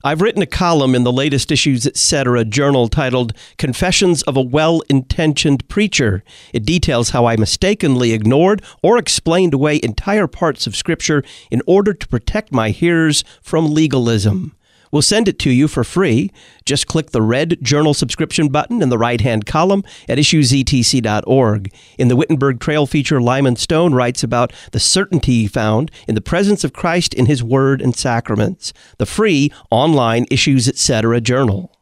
I've written a column in the latest Issues Etc. journal titled Confessions of a Well-Intentioned Preacher. It details how I mistakenly ignored or explained away entire parts of Scripture in order to protect my hearers from legalism. We'll send it to you for free. Just click the red journal subscription button in the right-hand column at issuesetc.org. In the Wittenberg Trail feature, Lyman Stone writes about the certainty he found in the presence of Christ in His Word and Sacraments. The free online Issues Etc. journal.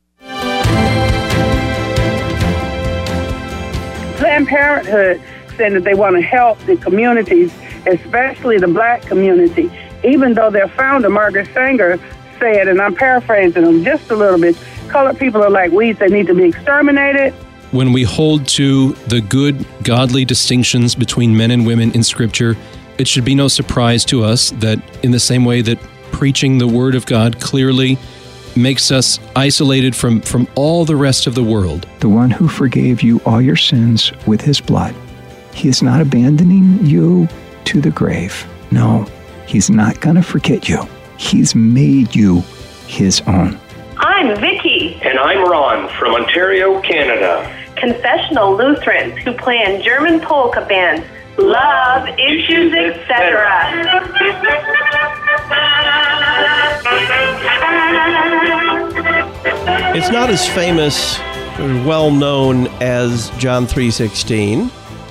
Planned Parenthood said that they want to help the communities, especially the black community, even though their founder, Margaret Sanger, said, and I'm paraphrasing them just a little bit, colored people are like weeds, they need to be exterminated. When we hold to the good, godly distinctions between men and women in Scripture, it should be no surprise to us that in the same way that preaching the Word of God clearly makes us isolated from all the rest of the world. The one who forgave you all your sins with His blood, He is not abandoning you to the grave. No, He's not going to forget you. He's made you His own. I'm Vicky. And I'm Ron from Ontario, Canada. Confessional Lutherans who play in German polka bands. Love, Issues, etc. It's not as famous or well-known as John 3:16,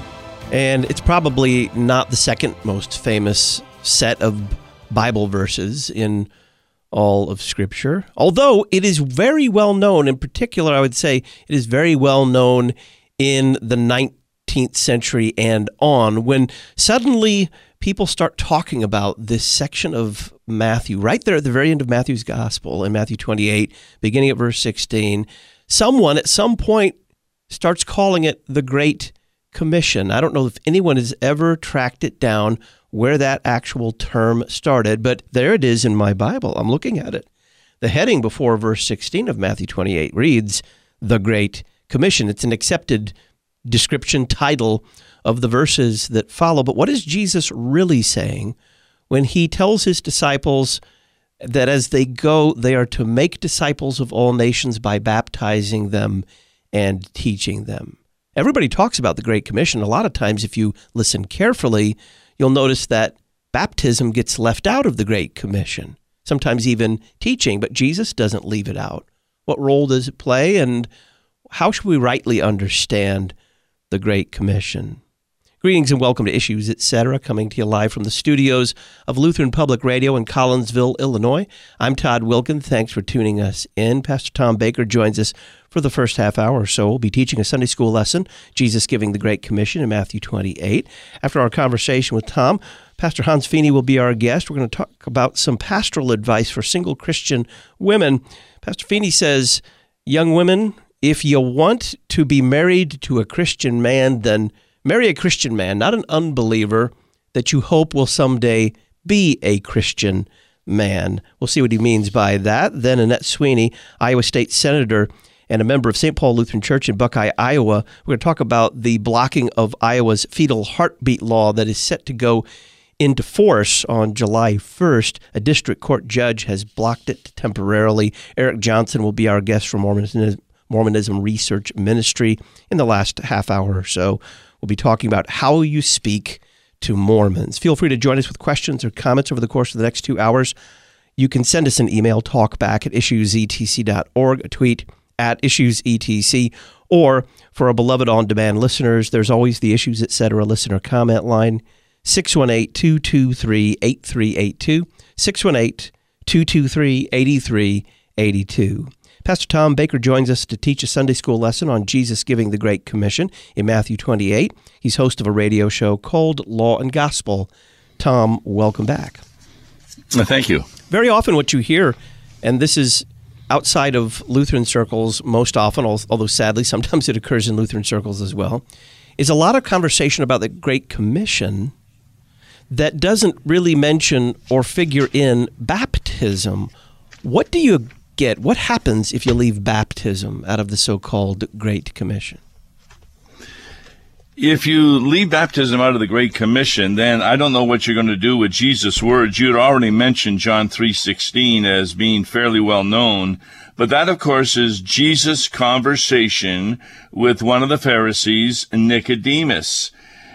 and it's probably not the second most famous set of Bible verses in all of Scripture, although it is very well known. In particular, I would say it is very well known in the 19th century and on, when suddenly people start talking about this section of Matthew, right there at the very end of Matthew's Gospel, in Matthew 28, beginning at verse 16. Someone at some point starts calling it the Great Commission. I don't know if anyone has ever tracked it down where that actual term started, but there it is in my Bible. I'm looking at it. The heading before verse 16 of Matthew 28 reads, The Great Commission. It's an accepted description title of the verses that follow. But what is Jesus really saying when He tells His disciples that as they go, they are to make disciples of all nations by baptizing them and teaching them? Everybody talks about the Great Commission. A lot of times, if you listen carefully, you'll notice that baptism gets left out of the Great Commission, sometimes even teaching, but Jesus doesn't leave it out. What role does it play, and how should we rightly understand the Great Commission? Greetings and welcome to Issues Etc., coming to you live from the studios of Lutheran Public Radio in Collinsville, Illinois. I'm Todd Wilkin. Thanks for tuning us in. Pastor Tom Baker joins us for the first half hour or so. We'll be teaching a Sunday school lesson, Jesus Giving the Great Commission, in Matthew 28. After our conversation with Tom, Pastor Hans Feeney will be our guest. We're going to talk about some pastoral advice for single Christian women. Pastor Feeney says, young women, if you want to be married to a Christian man, then marry a Christian man, not an unbeliever that you hope will someday be a Christian man. We'll see what he means by that. Then Annette Sweeney, Iowa State Senator and a member of St. Paul Lutheran Church in Buckeye, Iowa. We're going to talk about the blocking of Iowa's fetal heartbeat law that is set to go into force on July 1st. A district court judge has blocked it temporarily. Eric Johnson will be our guest from Mormonism Research Ministry in the last half hour or so. We'll be talking about how you speak to Mormons. Feel free to join us with questions or comments over the course of the next 2 hours. You can send us an email, talkback@issuesetc.org, a tweet at issuesetc, or for our beloved on-demand listeners, there's always the Issues Etc. listener comment line, 618-223-8382, 618-223-8382. Pastor Tom Baker joins us to teach a Sunday school lesson on Jesus Giving the Great Commission in Matthew 28. He's host of a radio show called Law and Gospel. Tom, welcome back. Thank you. Very often what you hear, and this is outside of Lutheran circles most often, although sadly sometimes it occurs in Lutheran circles as well, is a lot of conversation about the Great Commission that doesn't really mention or figure in baptism. What do you get? What happens if you leave baptism out of the so-called Great Commission? If you leave baptism out of the Great Commission, then I don't know what you're going to do with Jesus' words. You had already mentioned John 3:16 as being fairly well known, but that, of course, is Jesus' conversation with one of the Pharisees, Nicodemus.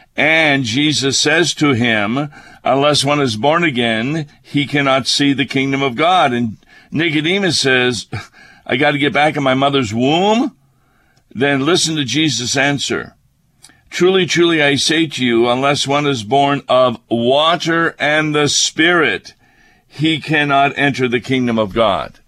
And Jesus says to him, unless one is born again, he cannot see the kingdom of God. And Nicodemus says, I got to get back in my mother's womb? Then listen to Jesus' answer. Truly, truly, I say to you, unless one is born of water and the Spirit, he cannot enter the kingdom of God.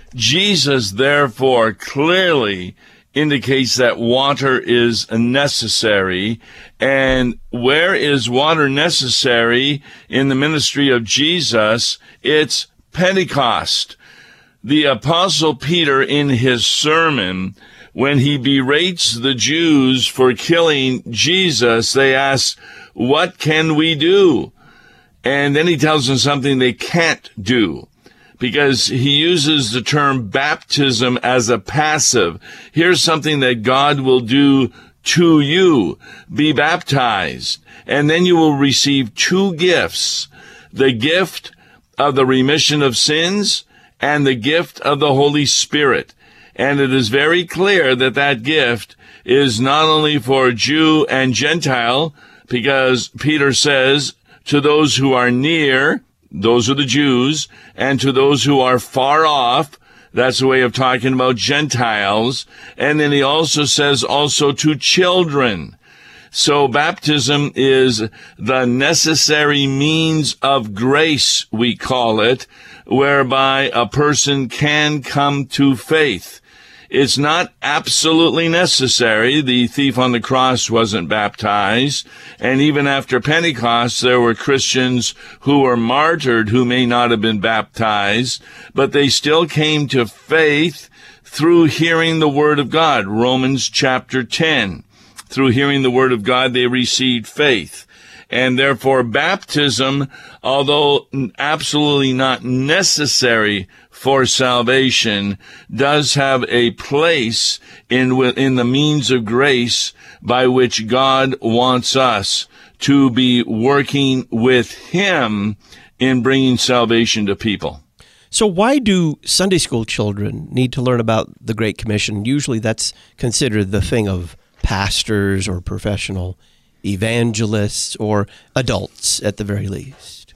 Jesus, therefore, clearly indicates that water is necessary. And where is water necessary in the ministry of Jesus? It's Pentecost. The Apostle Peter, in his sermon, when he berates the Jews for killing Jesus, they ask, what can we do? And then he tells them something they can't do, because he uses the term baptism as a passive. Here's something that God will do to you. Be baptized, and then you will receive two gifts, the gift of the remission of sins and the gift of the Holy Spirit. And it is very clear that that gift is not only for Jew and Gentile, because Peter says to those who are near, those are the Jews, and to those who are far off, that's a way of talking about Gentiles. And then he also says also to children. So baptism is the necessary means of grace, we call it, whereby a person can come to faith. It's not absolutely necessary. The thief on the cross wasn't baptized. And even after Pentecost, there were Christians who were martyred who may not have been baptized, but they still came to faith through hearing the word of God. Romans chapter 10. Through hearing the word of God, they received faith. And therefore, baptism, although absolutely not necessary for salvation, does have a place in the means of grace by which God wants us to be working with Him in bringing salvation to people. So why do Sunday school children need to learn about the Great Commission? Usually that's considered the thing of pastors or professional evangelists or adults at the very least.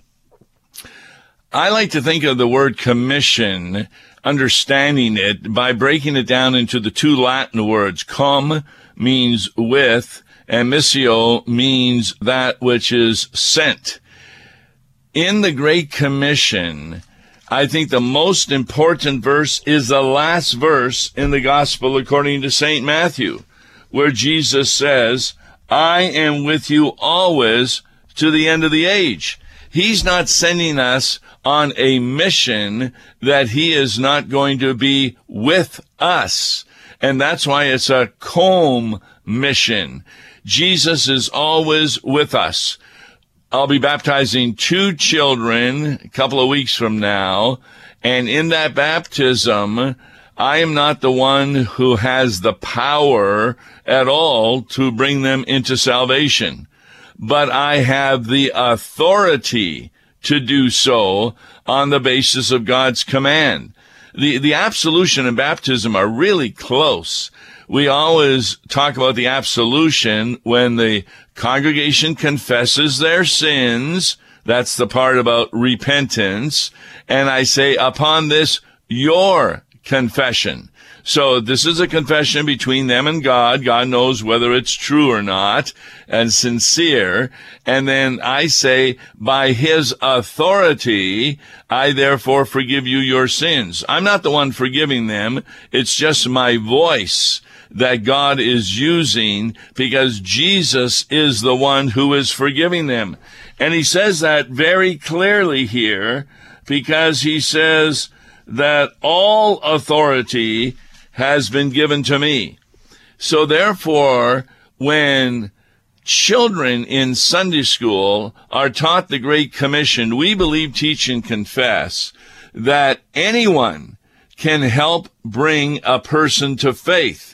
I like to think of the word commission, understanding it by breaking it down into the two Latin words. Cum means with, and missio means that which is sent. In the Great Commission, I think the most important verse is the last verse in the Gospel according to St. Matthew, where Jesus says, I am with you always to the end of the age. He's not sending us on a mission that He is not going to be with us. And that's why it's a com-mission. Jesus is always with us. I'll be baptizing 2 children a couple of weeks from now. And in that baptism, I am not the one who has the power at all to bring them into salvation, but I have the authority to do so on the basis of God's command. The absolution and baptism are really close. We always talk about the absolution when the congregation confesses their sins. That's the part about repentance. And I say, upon this, your confession. So this is a confession between them and God. God knows whether it's true or not and sincere. And then I say, by His authority, I therefore forgive you your sins. I'm not the one forgiving them. It's just my voice that God is using because Jesus is the one who is forgiving them. And He says that very clearly here because He says that all authority has been given to me. So therefore, when children in Sunday school are taught the Great Commission, we believe, teach, and confess that anyone can help bring a person to faith.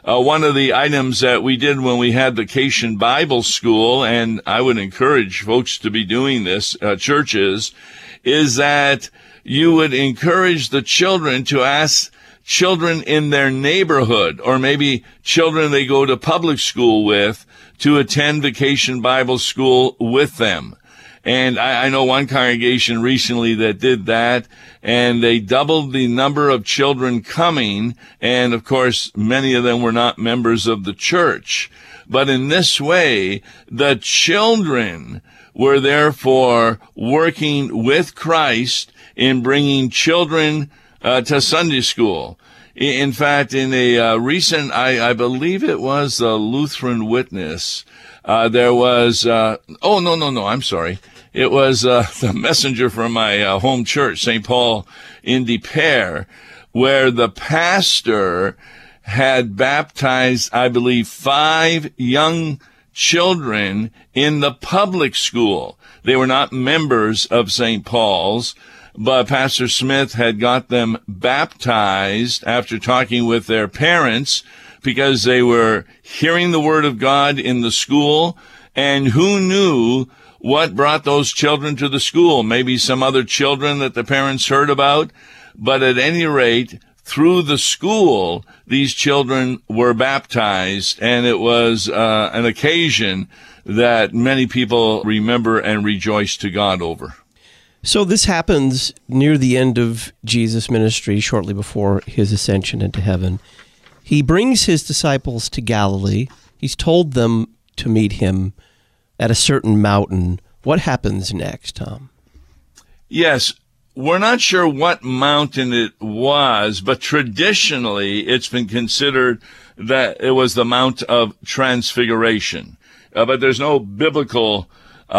One of the items that we did when we had Vacation Bible School, and I would encourage folks to be doing this, churches, is that you would encourage the children to ask children in their neighborhood, or maybe children they go to public school with, to attend Vacation Bible School with them. And I know one congregation recently that did that, and they doubled the number of children coming. And of course, many of them were not members of the church. But in this way, the children were therefore working with Christ in bringing children to Sunday school. In fact, in a recent, I believe it was the Lutheran Witness, there was, I'm sorry. It was the Messenger from my home church, St. Paul in Des Peres, where the pastor had baptized, I believe, 5 young children in the public school. They were not members of St. Paul's, but Pastor Smith had got them baptized after talking with their parents because they were hearing the Word of God in the school. And who knew what brought those children to the school? Maybe some other children that the parents heard about. But at any rate, through the school, these children were baptized, and it was an occasion that many people remember and rejoice to God over. So this happens near the end of Jesus' ministry, shortly before his ascension into heaven. He brings his disciples to Galilee. He's told them to meet him at a certain mountain. What happens next, Tom? Yes, we're not sure what mountain it was, but traditionally it's been considered that it was the Mount of Transfiguration. But there's no biblical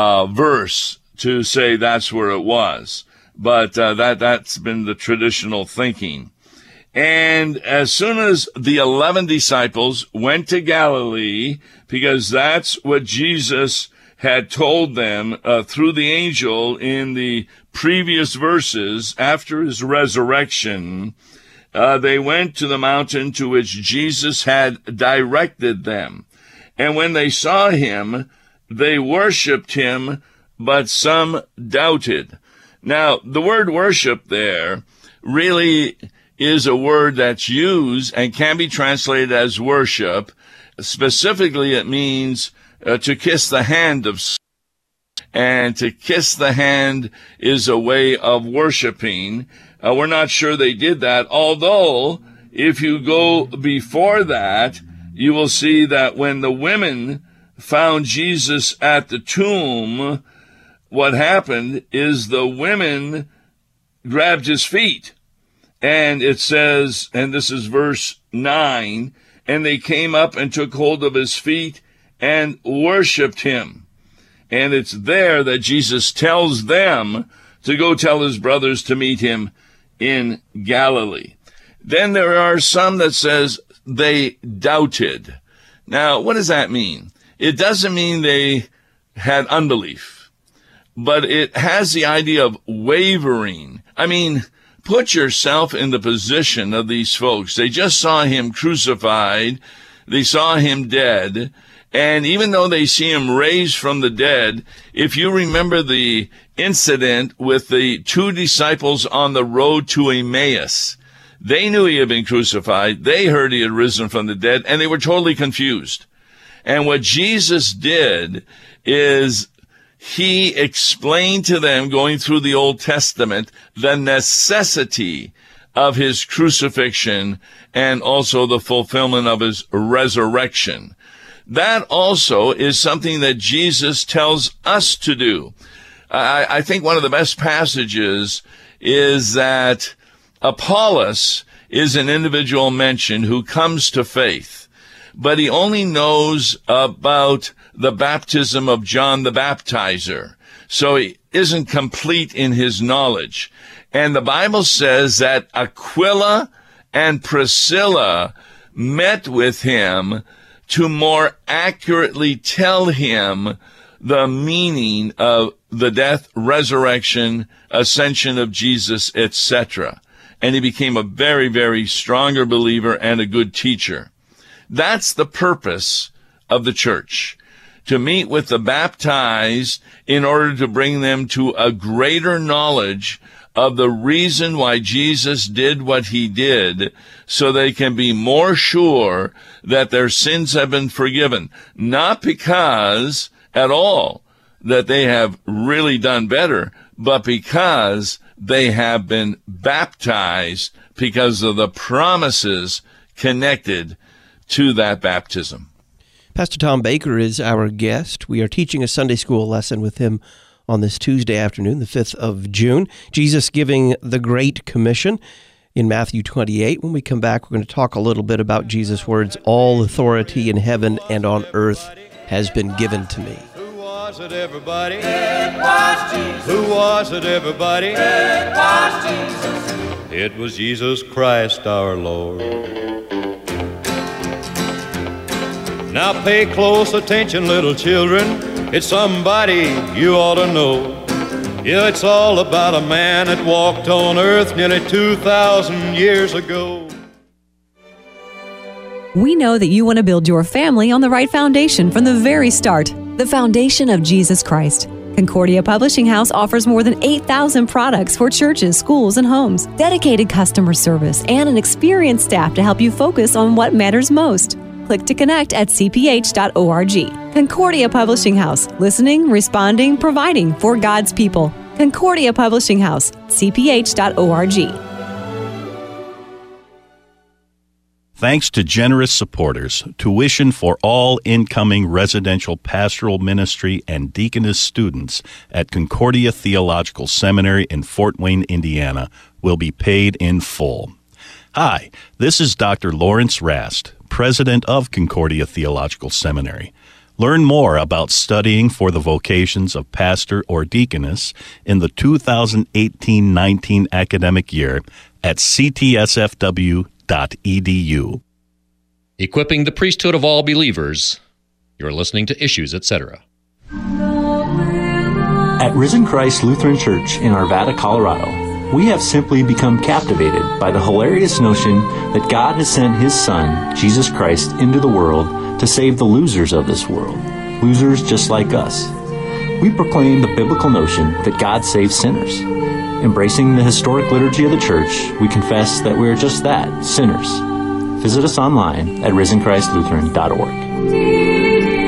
verse to say that's where it was. But that's been the traditional thinking. And as soon as the 11 disciples went to Galilee, because that's what Jesus had told them through the angel in the previous verses after his resurrection, they went to the mountain to which Jesus had directed them. And when they saw him, they worshipped him, but some doubted. Now, the word worship there really is a word that's used and can be translated as worship. Specifically, it means to kiss the hand of someone. And to kiss the hand is a way of worshiping. We're not sure they did that, although if you go before that, you will see that when the women found Jesus at the tomb, what happened is the women grabbed his feet. And it says, and this is verse 9, and they came up and took hold of his feet and worshipped him. And it's there that Jesus tells them to go tell his brothers to meet him in Galilee. Then there are some that says they doubted. Now, what does that mean? It doesn't mean they had unbelief, but it has the idea of wavering. I mean, put yourself in the position of these folks. They just saw him crucified. They saw him dead. And even though they see him raised from the dead, if you remember the incident with the 2 disciples on the road to Emmaus, they knew he had been crucified. They heard he had risen from the dead, and they were totally confused. And what Jesus did is he explained to them, going through the Old Testament, the necessity of his crucifixion and also the fulfillment of his resurrection. That also is something that Jesus tells us to do. I think one of the best passages is that Apollos is an individual mentioned who comes to faith, but he only knows about the baptism of John the Baptizer. So he isn't complete in his knowledge. And the Bible says that Aquila and Priscilla met with him to more accurately tell him the meaning of the death, resurrection, ascension of Jesus, etc. And he became a very, very stronger believer and a good teacher. That's the purpose of the church, to meet with the baptized in order to bring them to a greater knowledge of the reason why Jesus did what he did, so they can be more sure that their sins have been forgiven. Not because at all that they have really done better, but because they have been baptized because of the promises connected to that baptism. Pastor Tom Baker is our guest. We are teaching a Sunday school lesson with him on this Tuesday afternoon, the 5th of June. Jesus giving the Great Commission in Matthew 28. When we come back, we're going to talk a little bit about Jesus' words, all authority in heaven and on earth has been given to me. Who was it, everybody? It was Jesus. Who was it, everybody? It was Jesus. It was Jesus Christ our Lord. Now pay close attention, little children. It's somebody you ought to know. Yeah, it's all about a man that walked on earth nearly 2,000 years ago. We know that you want to build your family on the right foundation from the very start, the foundation of Jesus Christ. Concordia Publishing House offers more than 8,000 products for churches, schools, and homes, dedicated customer service, and an experienced staff to help you focus on what matters most. Click to connect at cph.org. Concordia Publishing House, listening, responding, providing for God's people. Concordia Publishing House, cph.org. Thanks to generous supporters, tuition for all incoming residential pastoral ministry and deaconess students at Concordia Theological Seminary in Fort Wayne, Indiana, will be paid in full. Hi, this is Dr. Lawrence Rast, President of Concordia Theological Seminary. Learn more about studying for the vocations of pastor or deaconess in the 2018-19 academic year at ctsfw.edu. Equipping the priesthood of all believers. You're listening to Issues, Etc. At Risen Christ Lutheran Church in Arvada, Colorado, we have simply become captivated by the hilarious notion that God has sent His Son, Jesus Christ, into the world to save the losers of this world, losers just like us. We proclaim the biblical notion that God saves sinners. Embracing the historic liturgy of the Church, we confess that we are just that, sinners. Visit us online at risenchristlutheran.org.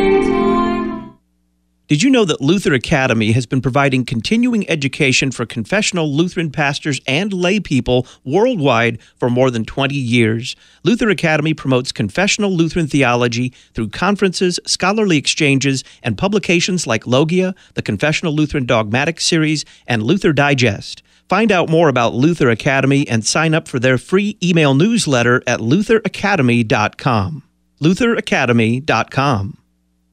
Did you know that Luther Academy has been providing continuing education for confessional Lutheran pastors and lay people worldwide for more than 20 years? Luther Academy promotes confessional Lutheran theology through conferences, scholarly exchanges, and publications like Logia, the Confessional Lutheran Dogmatic Series, and Luther Digest. Find out more about Luther Academy and sign up for their free email newsletter at lutheracademy.com. lutheracademy.com.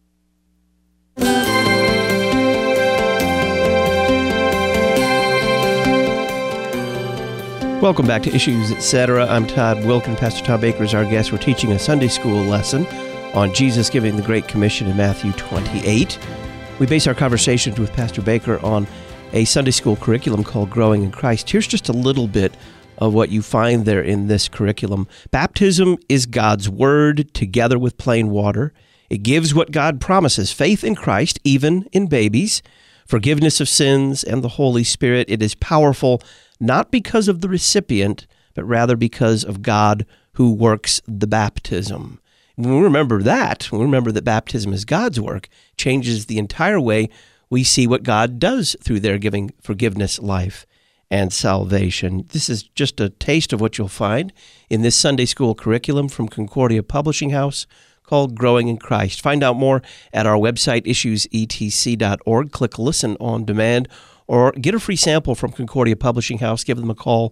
Welcome back to Issues, Etc. I'm Todd Wilkin. Pastor Tom Baker is our guest. We're teaching a Sunday school lesson on Jesus giving the Great Commission in Matthew 28. We base our conversations with Pastor Baker on a Sunday school curriculum called Growing in Christ. Here's just a little bit of what you find there in this curriculum. Baptism is God's word together with plain water. It gives what God promises, faith in Christ, even in babies, forgiveness of sins, and the Holy Spirit. It is powerful not because of the recipient, but rather because of God who works the baptism. When we remember that baptism is God's work, changes the entire way we see what God does through their giving forgiveness, life, and salvation. This is just a taste of what you'll find in this Sunday school curriculum from Concordia Publishing House called Growing in Christ. Find out more at our website, issuesetc.org. Click Listen on Demand, or get a free sample from Concordia Publishing House. Give them a call,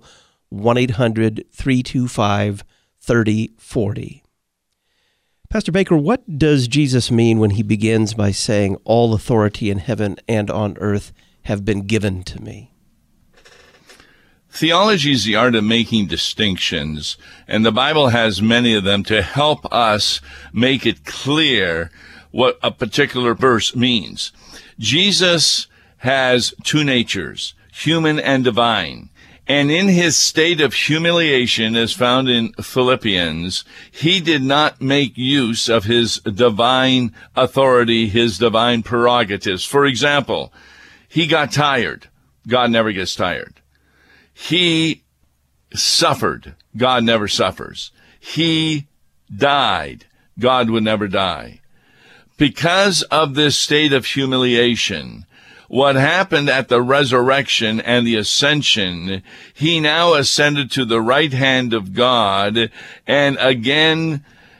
1-800-325-3040. Pastor Baker, what does Jesus mean when he begins by saying, all authority in heaven and on earth have been given to me? Theology is the art of making distinctions, and the Bible has many of them to help us make it clear what a particular verse means. Jesus has two natures, human and divine, And in his state of humiliation, as found in Philippians, he did not make use of his divine authority, his divine prerogatives. For example, he got tired. God never gets tired. He suffered. God never suffers. He died. God would never die. Because of this state of humiliation, what happened at the resurrection and the ascension, he now ascended to the right hand of God and again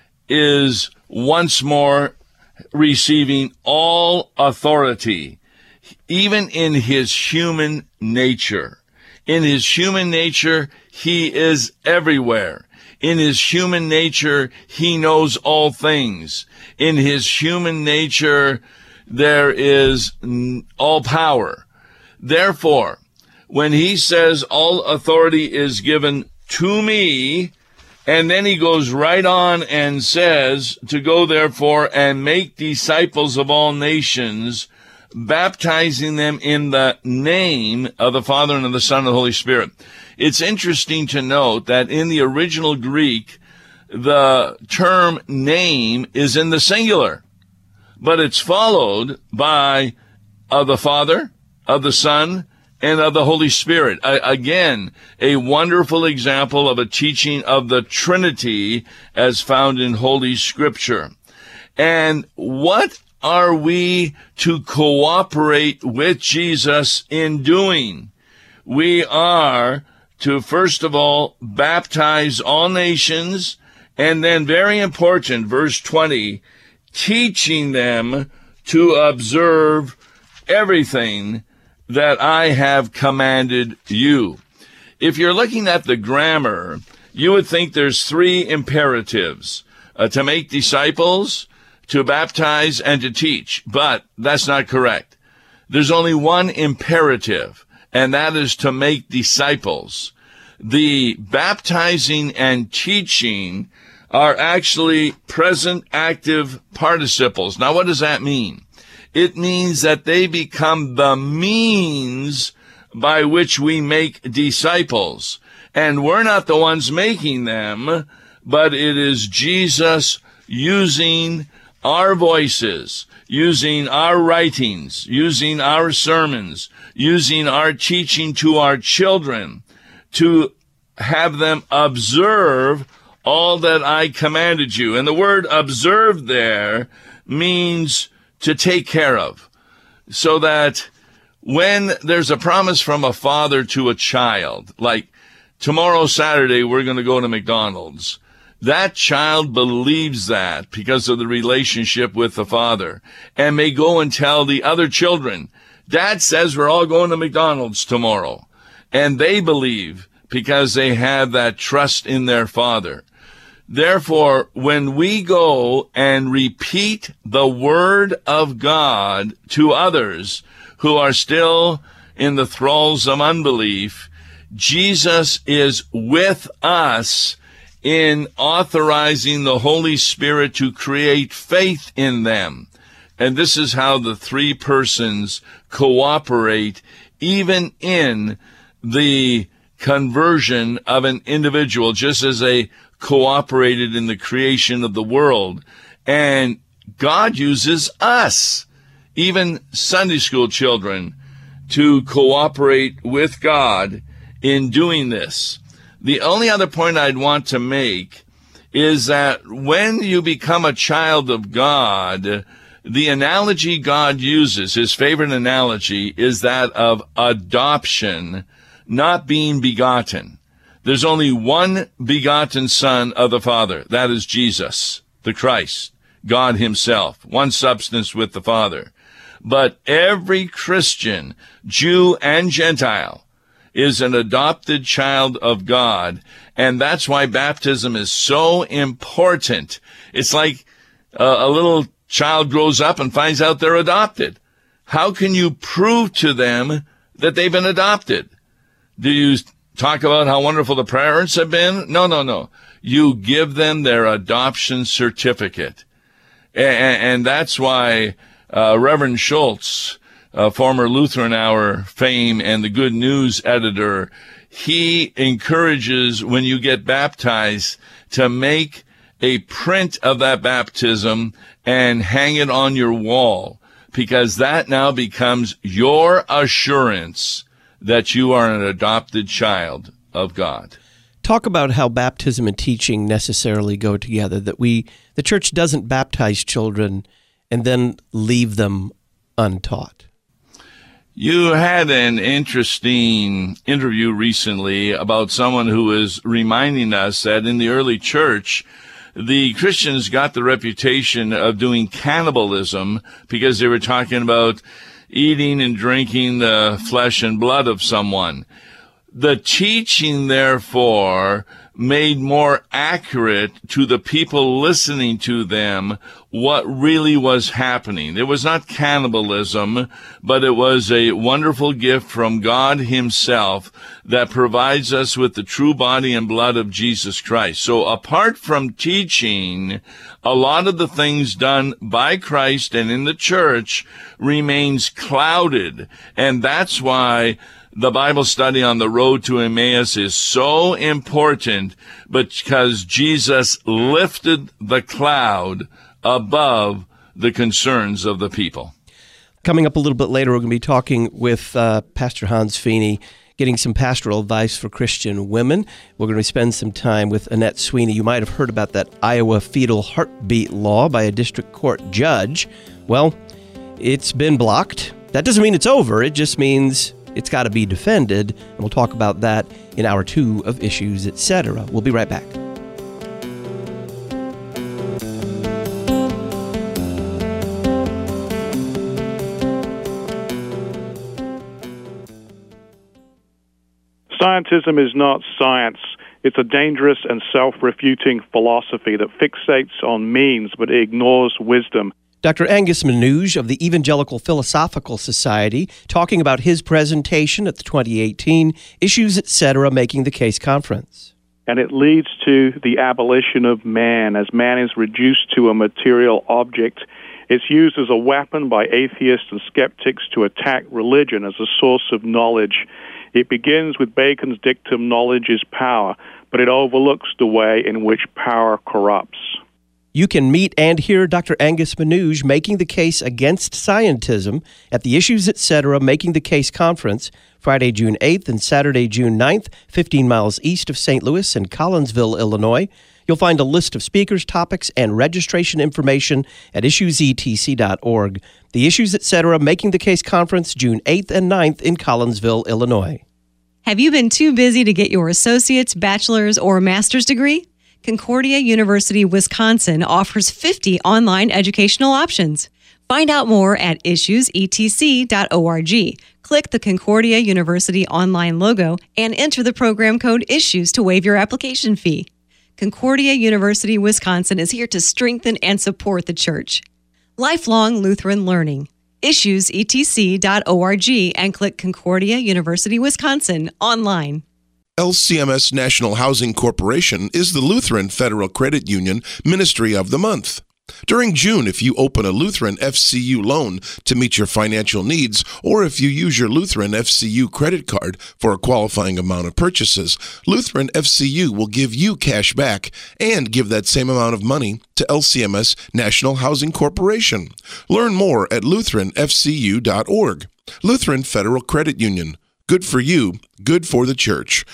is once more receiving all authority, even in his human nature. In his human nature, he is everywhere. In his human nature, he knows all things. In his human nature, there is all power. Therefore, when he says all authority is given to me, and then he goes right on and says to go therefore and make disciples of all nations, baptizing them in the name of the Father and of the Son and of the Holy Spirit. It's interesting to note that in the original Greek, the term name is in the singular, but it's followed by of the Father, of the Son, and of the Holy Spirit. Again, a wonderful example of a teaching of the Trinity as found in Holy Scripture. And what are we to cooperate with Jesus in doing? We are to, first of all, baptize all nations, and then, very important, verse 20, teaching them to observe everything that I have commanded you. If you're looking at the grammar, you would think there's three imperatives, to make disciples, to baptize, and to teach. But that's not correct. There's only one imperative, and that is to make disciples. The baptizing and teaching are actually present active participles. Now, what does that mean? It means that they become the means by which we make disciples. And we're not the ones making them, but it is Jesus using our voices, using our writings, using our sermons, using our teaching to our children to have them observe all that I commanded you. And the word observe there means to take care of, so that when there's a promise from a father to a child, like tomorrow, Saturday, we're going to go to McDonald's, that child believes that because of the relationship with the father and may go and tell the other children, Dad says we're all going to McDonald's tomorrow. And they believe because they have that trust in their father. Therefore, when we go and repeat the word of God to others who are still in the thralls of unbelief, Jesus is with us in authorizing the Holy Spirit to create faith in them. And this is how the three persons cooperate even in the conversion of an individual, just as they cooperated in the creation of the world. And God uses us, even Sunday school children, to cooperate with God in doing this. The only other point I'd want to make is that when you become a child of God, the analogy God uses, his favorite analogy, is that of adoption, not being begotten. There's only one begotten Son of the Father. That is Jesus, the Christ, God himself, one substance with the Father. But every Christian, Jew and Gentile, is an adopted child of God. And that's why baptism is so important. It's like a little child grows up and finds out they're adopted. How can you prove to them that they've been adopted? Do you talk about how wonderful the parents have been? No. You give them their adoption certificate. And that's why Reverend Schultz, former Lutheran Hour fame and the Good News editor, he encourages, when you get baptized, to make a print of that baptism and hang it on your wall, because that now becomes your assurance that you are an adopted child of God. Talk about how baptism and teaching necessarily go together, that the church doesn't baptize children and then leave them untaught. You had an interesting interview recently about someone who was reminding us that in the early church, the Christians got the reputation of doing cannibalism because they were talking about eating and drinking the flesh and blood of someone. The teaching, therefore, made more accurate to the people listening to them what really was happening. It was not cannibalism, but it was a wonderful gift from God himself that provides us with the true body and blood of Jesus Christ. So apart from teaching, a lot of the things done by Christ and in the church remains clouded. And that's why the Bible study on the road to Emmaus is so important, because Jesus lifted the cloud above the concerns of the people. Coming up a little bit later, we're going to be talking with Pastor Hans Feeney, getting some pastoral advice for Christian women. We're going to spend some time with Annette Sweeney. You might have heard about that Iowa fetal heartbeat law by a district court judge. Well, it's been blocked. That doesn't mean it's over. It just means it's got to be defended, and we'll talk about that in Hour 2 of Issues, Etc. We'll be right back. Scientism is not science. It's a dangerous and self-refuting philosophy that fixates on means but ignores wisdom. Dr. Angus Manouge of the Evangelical Philosophical Society talking about his presentation at the 2018 Issues, Etc. Making the Case Conference. And it leads to the abolition of man. As man is reduced to a material object, it's used as a weapon by atheists and skeptics to attack religion as a source of knowledge. It begins with Bacon's dictum, knowledge is power, but it overlooks the way in which power corrupts. You can meet and hear Dr. Angus Manouge making the case against scientism at the Issues, Etc. Making the Case Conference, Friday, June 8th and Saturday, June 9th, 15 miles east of St. Louis in Collinsville, Illinois. You'll find a list of speakers, topics, and registration information at issuesetc.org. The Issues, Etc. Making the Case Conference, June 8th and 9th in Collinsville, Illinois. Have you been too busy to get your associate's, bachelor's, or master's degree? Concordia University, Wisconsin offers 50 online educational options. Find out more at issuesetc.org. Click the Concordia University online logo and enter the program code ISSUES to waive your application fee. Concordia University, Wisconsin is here to strengthen and support the church. Lifelong Lutheran Learning. issuesetc.org and click Concordia University, Wisconsin online. LCMS National Housing Corporation is the Lutheran Federal Credit Union Ministry of the Month. During June, if you open a Lutheran FCU loan to meet your financial needs, or if you use your Lutheran FCU credit card for a qualifying amount of purchases, Lutheran FCU will give you cash back and give that same amount of money to LCMS National Housing Corporation. Learn more at lutheranfcu.org. Lutheran Federal Credit Union. Good for you, good for the church.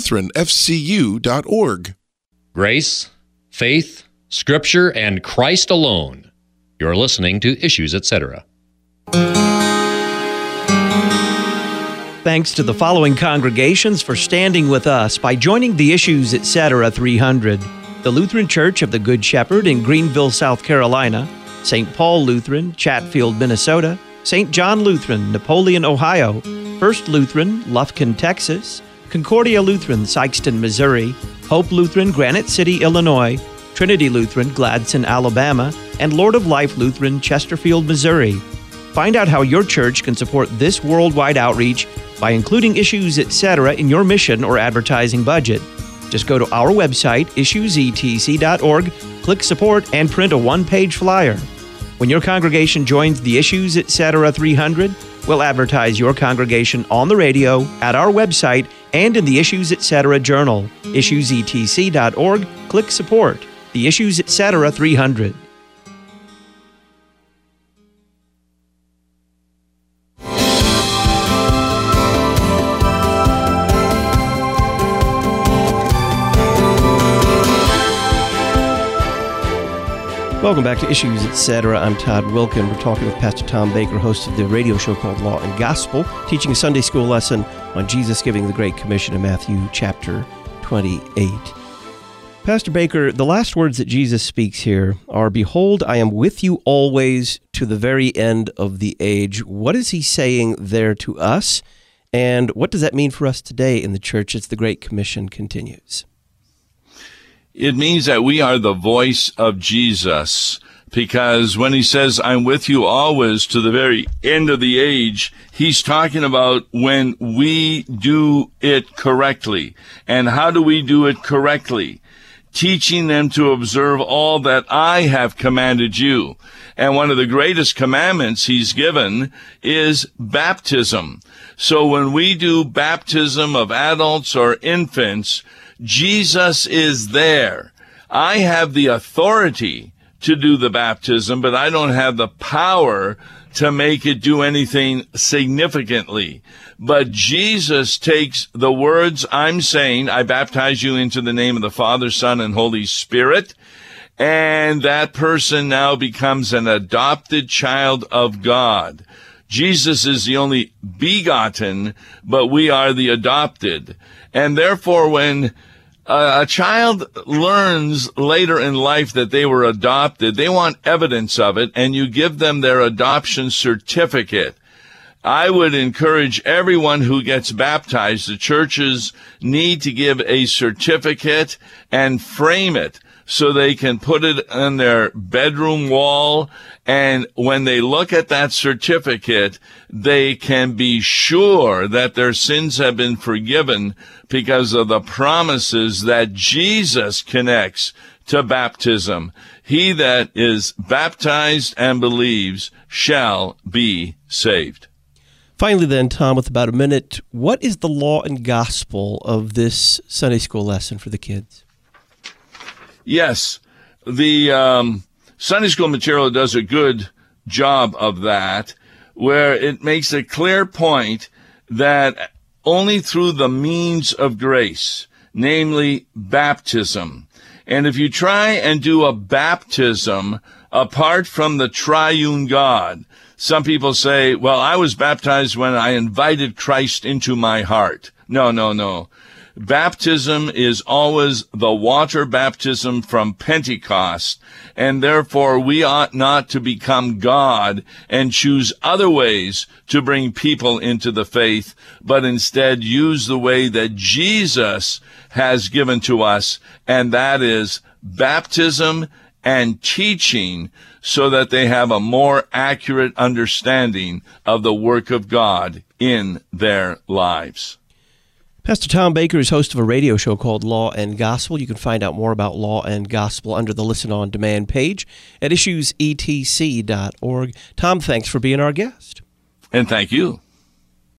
lutheranfcu.org. Grace, faith, Scripture, and Christ alone. You're listening to Issues, Etc. Thanks to the following congregations for standing with us by joining the Issues, Etc. 300. The Lutheran Church of the Good Shepherd in Greenville, South Carolina, St. Paul Lutheran, Chatfield, Minnesota, St. John Lutheran, Napoleon, Ohio, First Lutheran, Lufkin, Texas, Concordia Lutheran, Sikeston, Missouri, Hope Lutheran, Granite City, Illinois, Trinity Lutheran, Gladson, Alabama, and Lord of Life Lutheran, Chesterfield, Missouri. Find out how your church can support this worldwide outreach by including Issues, Etc. in your mission or advertising budget. Just go to our website, issuesetc.org, click Support, and print a one-page flyer. When your congregation joins the Issues, Etc. 300, we'll advertise your congregation on the radio, at our website, and in the Issues Etc. Journal. IssuesETC.org. Click Support. The Issues Etc. 300. Welcome back to Issues Etc. I'm Todd Wilkin. We're talking with Pastor Tom Baker, host of the radio show called Law and Gospel, teaching a Sunday school lesson on Jesus giving the Great Commission in Matthew chapter 28. Pastor Baker, the last words that Jesus speaks here are, "Behold, I am with you always to the very end of the age." What is he saying there to us? And what does that mean for us today in the church as the Great Commission continues? It means that we are the voice of Jesus, because when he says, "I'm with you always to the very end of the age," he's talking about when we do it correctly. And how do we do it correctly? Teaching them to observe all that I have commanded you. And one of the greatest commandments he's given is baptism. So when we do baptism of adults or infants, Jesus is there. I have the authority to do the baptism, but I don't have the power to make it do anything significantly. But Jesus takes the words I'm saying, "I baptize you into the name of the Father, Son, and Holy Spirit," and that person now becomes an adopted child of God. Jesus is the only begotten, but we are the adopted. And therefore, when a child learns later in life that they were adopted, they want evidence of it, and you give them their adoption certificate. I would encourage everyone who gets baptized, the churches need to give a certificate and frame it so they can put it on their bedroom wall. And when they look at that certificate, they can be sure that their sins have been forgiven because of the promises that Jesus connects to baptism. He that is baptized and believes shall be saved. Finally then, Tom, with about a minute, what is the law and gospel of this Sunday school lesson for the kids? Yes, the Sunday school material does a good job of that, where it makes a clear point that only through the means of grace, namely baptism. And if you try and do a baptism apart from the triune God, some people say, well, I was baptized when I invited Christ into my heart. No. Baptism is always the water baptism from Pentecost, and therefore we ought not to become God and choose other ways to bring people into the faith, but instead use the way that Jesus has given to us, and that is baptism and teaching, so that they have a more accurate understanding of the work of God in their lives. Pastor Tom Baker is host of a radio show called Law and Gospel. You can find out more about Law and Gospel under the Listen On Demand page at issuesetc.org. Tom, thanks for being our guest. And thank you.